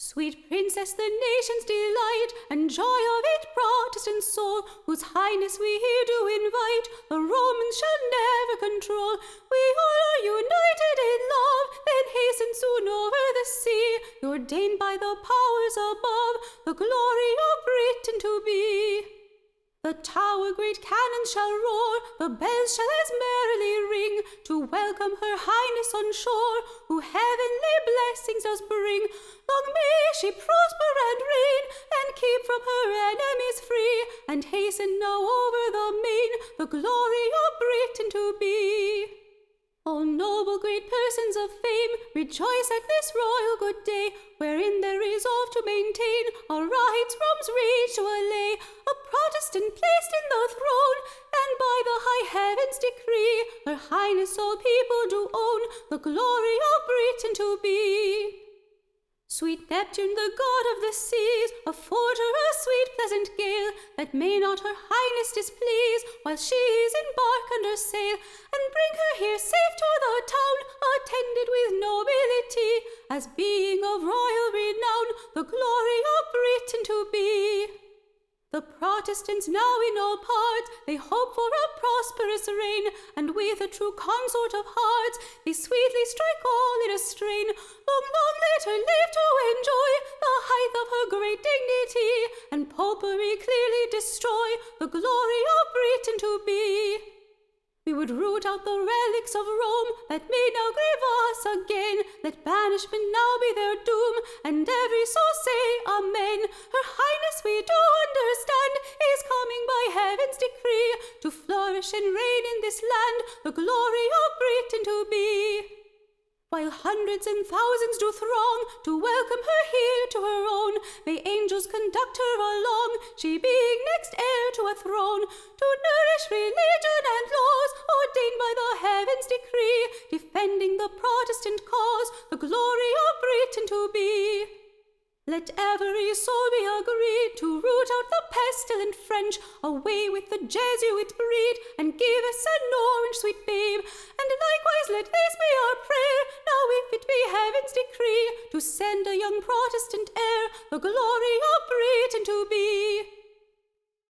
Sweet princess, the nation's delight, and joy of it, Protestant soul, whose highness we here do invite, the Romans shall never control. We all are united in love, then hasten soon over the sea, ordained by the powers above, the glory of Britain to be. The Tower great cannon shall roar, the bells shall as merrily ring, to welcome her highness on shore, who heavenly blessings does bring. Long may she prosper and reign, and keep from her enemies free, and hasten now over the main, the glory of Britain to be. All noble great persons of fame, rejoice at this royal good day, wherein they resolve to maintain our rights from's reach to allay, a Protestant placed in the throne, and by the high heavens decree, her highness all people do own, the glory of Britain to be. Sweet Neptune, the god of the seas, afford her a sweet pleasant gale, that may not her highness displease, while she is in bark under sail, and bring her here safe to the town, attended with nobility, as being of royal renown, the glory of Britain to be. The Protestants now in all parts, they hope for a prosperous reign, and with a true consort of hearts, they sweetly strike all in a strain. Long, long let her live to enjoy the height of her great dignity, and popery clearly destroy, the glory of Britain to be. We would root out the relics of Rome, that may now grieve us again. Let banishment now be their doom, and every soul say Amen. Her highness, we do understand, is coming by heaven's decree, to flourish and reign in this land, the glory of Britain to be. While hundreds and thousands do throng to welcome her here to her own, may angels conduct her along, she being next heir to a throne, to nourish religion and laws ordained by the heavens' decree, defending the Protestant cause, the glory of Britain to be. Let every soul be agreed to root out the pestilent French, away with the Jesuit breed, and give us an orange sweet babe. And likewise let this be our prayer, now if it be heaven's decree, to send a young Protestant heir, the glory of Britain to be.